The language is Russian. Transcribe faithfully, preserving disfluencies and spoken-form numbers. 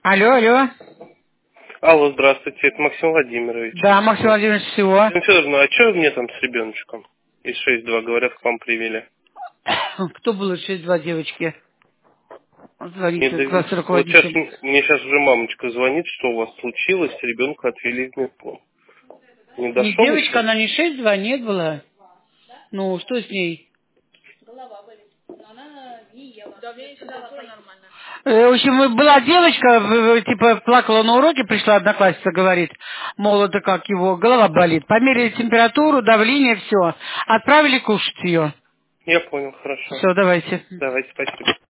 Алло, алло. Алло, здравствуйте, это Максим Владимирович. Да, Максим Владимирович, всего. Елена Федоровна, а что мне там с ребеночком? Из шесть два, говорят, к вам привели. Кто был шесть два девочки? Мне Звоните, да- класс вот сейчас, руководитель. мне сейчас уже мамочка звонит, что у вас случилось, ребенка отвели в медпункт. Не Не дошел девочка, еще? она не шесть два, нет была. Ну, что с ней? Э, В общем, была девочка, в- в- типа, плакала на уроке, пришла одноклассница, говорит, мол, это как его, голова болит. Померили температуру, давление, все. Отправили кушать ее. Я понял, хорошо. Все, давайте. Давайте, спасибо.